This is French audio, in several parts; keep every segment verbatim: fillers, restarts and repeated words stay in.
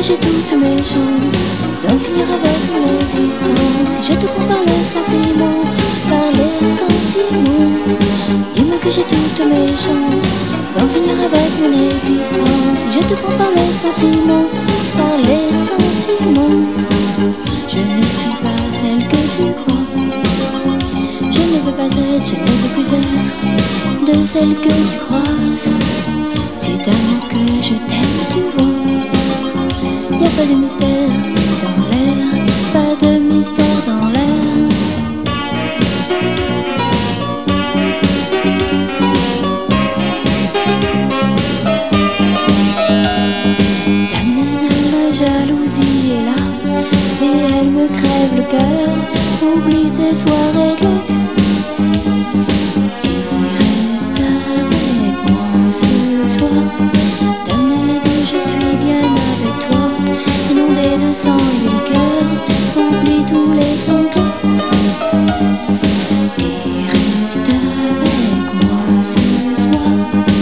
que j'ai toutes mes chances d'en finir avec mon existence. Si je te prends par les sentiments, par les sentiments, dis-moi que j'ai toutes mes chances d'en finir avec mon existence. Si je te prends par les sentiments, par les sentiments, je ne suis pas celle que tu crois. Je ne veux pas être, je ne veux plus être de celle que tu croises. C'est d'amour que je t'aime, tu vois. Y'a pas de mystère dans l'air, pas de mystère dans l'air. Damnée, la jalousie est là et elle me crève le cœur. Oublie tes soirées glauques et reste avec moi ce soir. Damnée, je suis bien avec toi, inondée de sang et de liqueur. Oublie tous les sanglots et reste avec moi ce soir.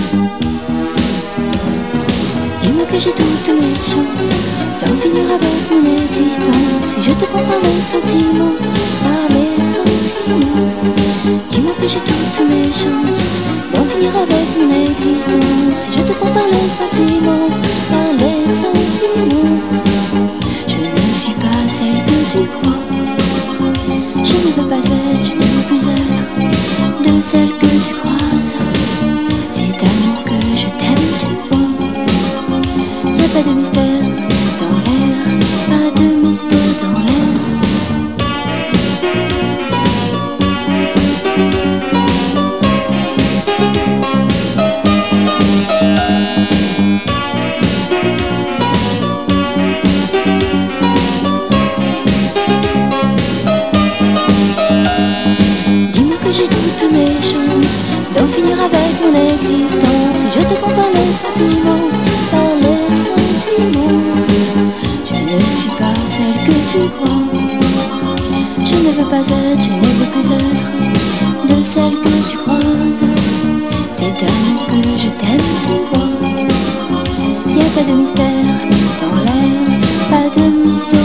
Dis-moi que j'ai toutes mes chances d'en finir avec mon existence. Si je te prends par les sentiments, par les sentiments, dis-moi que j'ai toutes mes chances d'en finir avec mon existence. Si je te prends par les sentiments, par les sentiments, je ne suis pas celle que tu crois. Je ne veux pas être, je ne veux plus être de celle que tu croises. C'est d'amour que je t'aime, tu vois. Y'a pas de mystère dans l'air, pas de mystère dans l'air. Dis-moi que j'ai toutes mes chances d'en finir avec mon existence. Si je te prends par les sentiments, par les sentiments, je ne suis pas celle que tu crois. Je ne veux pas être, je ne veux plus être de celle que tu croises. C'est d'amour que je t'aime, tu vois. Y'a pas de mystère dans l'air, pas de mystère.